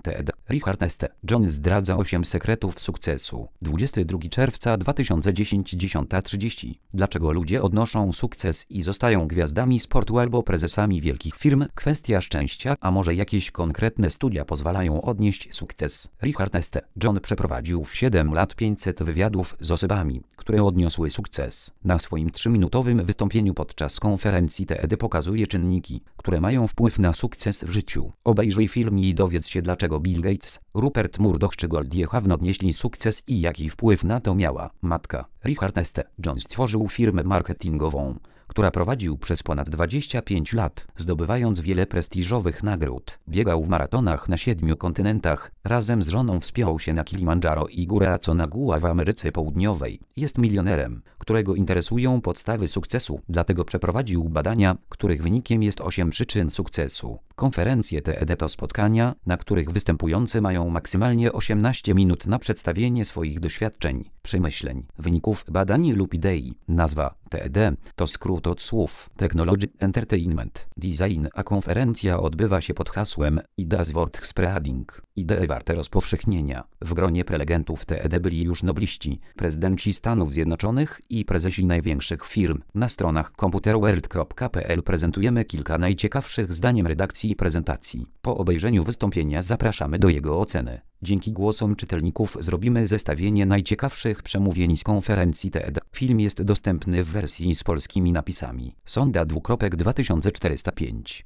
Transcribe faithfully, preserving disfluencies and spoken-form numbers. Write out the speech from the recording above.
TED. Richard S. John zdradza osiem sekretów sukcesu. dwudziestego drugiego czerwca dwa tysiące dziesiątego, dziesiąta trzydzieści. Dlaczego ludzie odnoszą sukces i zostają gwiazdami sportu albo prezesami wielkich firm? Kwestia szczęścia, a może jakieś konkretne studia pozwalają odnieść sukces? Richard S. John przeprowadził w siedem lat pięćset wywiadów z osobami, które odniosły sukces. Na swoim trzyminutowym wystąpieniu podczas konferencji TED pokazuje czynniki, które mają wpływ na sukces w życiu. Obejrzyj film i dowiedz się, dlaczego Bill Gates, Rupert Murdoch czy Goldie Hawn odnieśli sukces i jaki wpływ na to miała matka. Richard S. John stworzył firmę marketingową, która prowadził przez ponad dwadzieścia pięć lat, zdobywając wiele prestiżowych nagród. Biegał w maratonach na siedmiu kontynentach, razem z żoną wspiął się na Kilimandżaro i górę Aconcagua w Ameryce Południowej. Jest milionerem, którego interesują podstawy sukcesu, dlatego przeprowadził badania, których wynikiem jest osiem przyczyn sukcesu. Konferencje TED to spotkania, na których występujący mają maksymalnie osiemnaście minut na przedstawienie swoich doświadczeń, przemyśleń, wyników badań lub idei. Nazwa TED to skrót od słów Technology, Entertainment, Design, a konferencja odbywa się pod hasłem Ideas worth spreading, idee warte rozpowszechnienia. W gronie prelegentów TED byli już nobliści, prezydenci Stanów Zjednoczonych i prezesi największych firm. Na stronach computerworld kropka p l prezentujemy kilka najciekawszych zdaniem redakcji prezentacji. Po obejrzeniu wystąpienia zapraszamy do jego oceny. Dzięki głosom czytelników zrobimy zestawienie najciekawszych przemówień z konferencji TED. Film jest dostępny w wersji z polskimi napisami. Sonda dwukropek dwa tysiące czterysta pięć.